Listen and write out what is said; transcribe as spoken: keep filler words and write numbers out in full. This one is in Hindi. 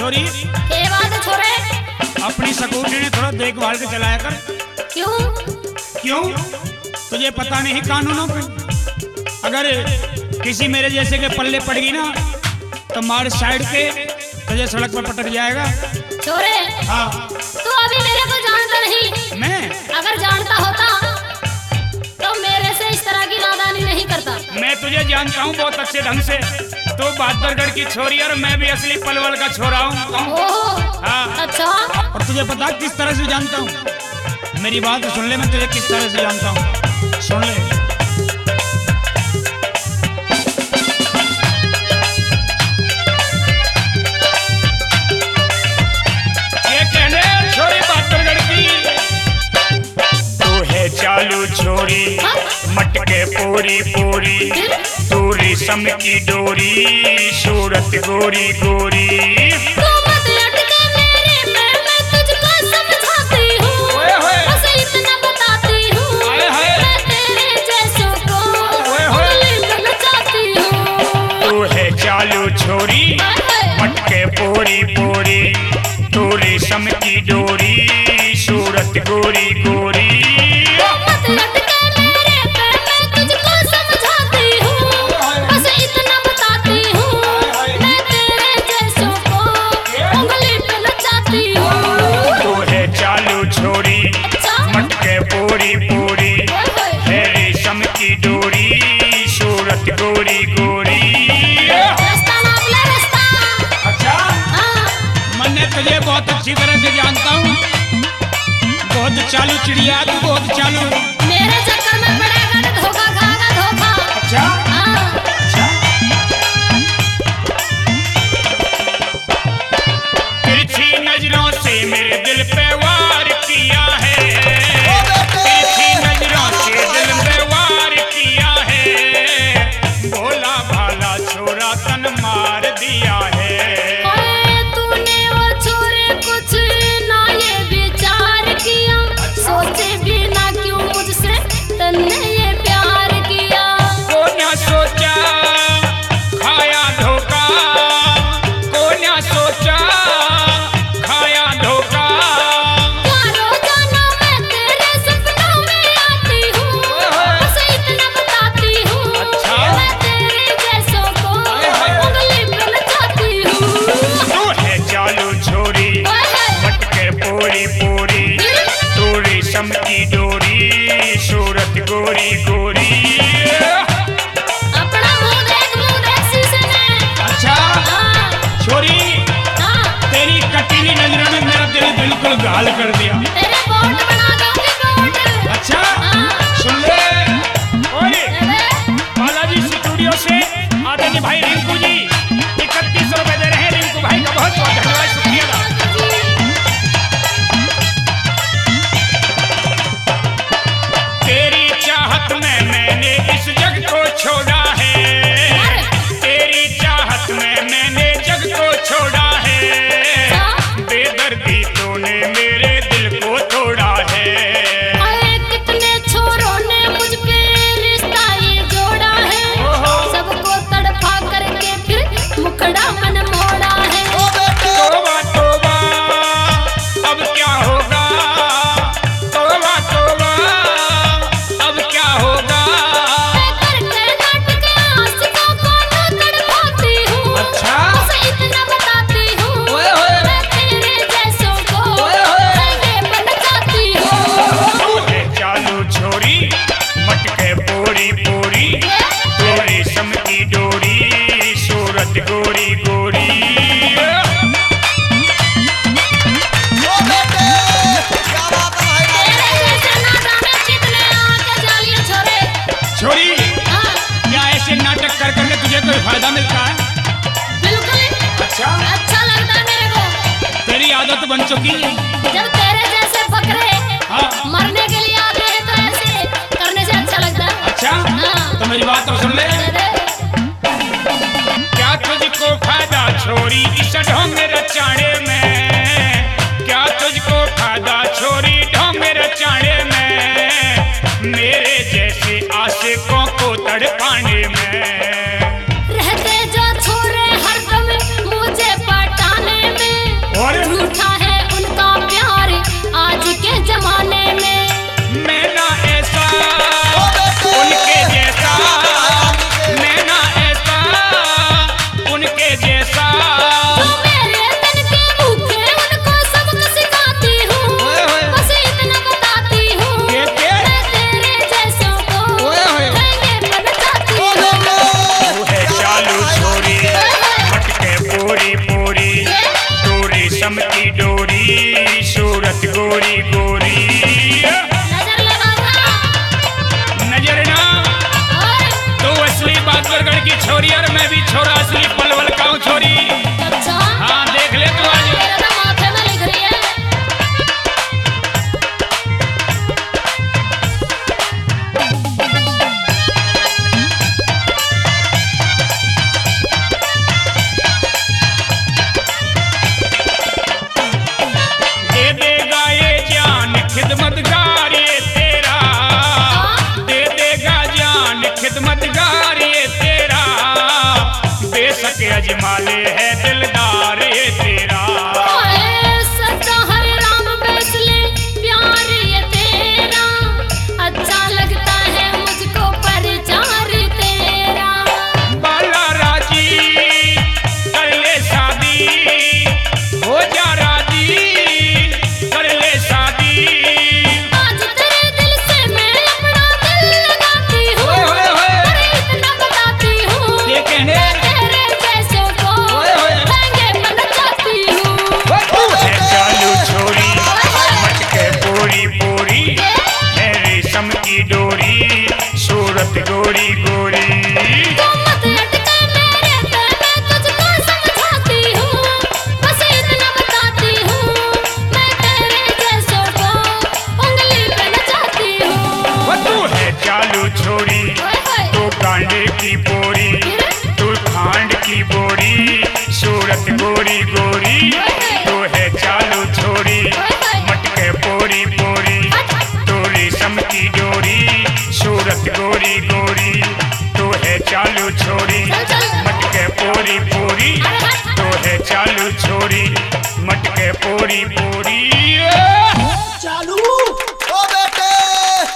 छोरी। के बात है छोरे? अपनी स्कूटी ने थोड़ा देखभाल के चलाया कर। क्यों? क्यों? तुझे पता नहीं कानूनों पे? अगर किसी मेरे जैसे के पल्ले पड़ गई ना तो मार साइड के तुझे सड़क पर पटक जाएगा। छोरे, हाँ। तू अभी मेरे को जानता नहीं। मैं अगर जानता होता तो मेरे से इस तरह की नादानी नहीं करता। मैं तुझे जानता हूँ बहुत अच्छे ढंग से। तो बहादुरगढ़ की छोरी और मैं भी असली पलवल का छोरा हूँ। ओह, हाँ। अच्छा। और तुझे पता किस तरह से जानता हूँ? मेरी बात सुन ले, मैं तुझे किस तरह से जानता हूँ, सुन ले। चालू छोरी मटके पूरी पूरी, तू रेशम की डोरी, सूरत गोरी गोरी। तू मत लटके मेरे पे, मैं तुझको समझाती हूँ, बस इतना बताती हूँ, मैं तेरे जैसों को उंगली पे नचाती हूँ। तू है चालू छोरी मटके पूरी पूरी, तू रेशम की डोरी, सूरत गोरी गोरी। गोरी गोरी रास्ता नाप ले, रास्ता। अच्छा, हाँ। मैं तुझे बहुत अच्छी तरह से जानता हूँ। बहुत चालू चिड़िया, तू बहुत चालू। मेरे चक्कर में पड़ेगा तो धोखा खाएगा, धोखा। अच्छा, हाँ। अच्छा। तिरछी नजरों से मेरे दिल पे वार किया है, तिरछी नजरों से दिल पे वार किया है, भोला भाला छोरा तन मार दिया है। ओए तूने वो छोरे कुछ ना ये विचार किया, सोचे बिना क्यों मुझसे तन्ने ये प्यार किया। को ना सोचा खाया धोखा, को ना सोचा खाया धोखा। क्या रोजाना मैं तेरे सपनों में आती हूँ, बस इतना बताती हूँ, अच्छा। मैं तेरे जैसों को उंगली पे नचाती हूँ। तू है चालू छोरी मटके पूरी पूरी, तू रेशम की डोरी, सूरत गोरी गोरी। अपना मुंह देख, मुंह देख शीशे में। अच्छा हाँ, छोरी, हाँ। तेरी कटीली नजरों ने मेरा दिल बिल्कुल गाल कर दिया। तेरे बोट बना दूंगी, बोट। अच्छा, हाँ। सुन ले। ओए, अरे, बालाजी स्टूडियो से आदरणीय भाई रिंकू जी इकतीस सौ रुपए दे रहे हैं। रिंकू भाई का बहुत बहुत धन्यवाद, शुक्रिया। तेरी चाहत में मैंने इस जग को छोड़ा है, तेरी चाहत में मैंने जग को छोड़ा है, बेदर्दी तूने मेरे दिल को तोड़ा है। अरे कितने छोरों ने मुझ पे रिश्ता ये जोड़ा है, सबको तड़पा करके फिर मुखड़ा मन मोड़ा है। तोबा तोबा अब क्या होगा, तोबा तोबा अब क्या होगा। मैं करके नाटक आशिकों को ना तड़पाती हूँ, अच्छा। बस इतना बताती हूँ, मैं तेरे जैसों को संगे बनचाती हूँ। तू है चालू छोरी मटके पूरी पूरी, तू रेशम की डोरी, सूरत गोरी गोरी। तेरे जैसे नादाने कितने आके जालिए छोरे। छोरी, हाँ, क्या ऐसे नाटक कर करके तुझे कोई फायदा मिलता है? बिल्कुल अच्छा, अच्छा लगता है मेरे को। तेरी आदत बन चुकी है। जब तेरे जैसे बकरे हाँ। मरने के लिए आते हैं तो ऐसे करने से अच्छा लगता है। अच्छा, हाँ। तो मेरी बात तो सुन ले। क्या तुझको फायदा छोरी इस ढोंग रचाने में, क्या तुझको फायदा छोरी ढोंग रचाने में, मेरे जैसे आशिकों को तड़पाने में। रहते जो छोरे हरदम मुझे पटाने में, गोरी गोरी तू है चालू छोरी मटके पोरी पोरी तू रेशम की डोरी सूरत गोरी गोरी तू है चालू छोरी मटके पोरी पोरी तू है चालू छोरी मटके पोरी पोरी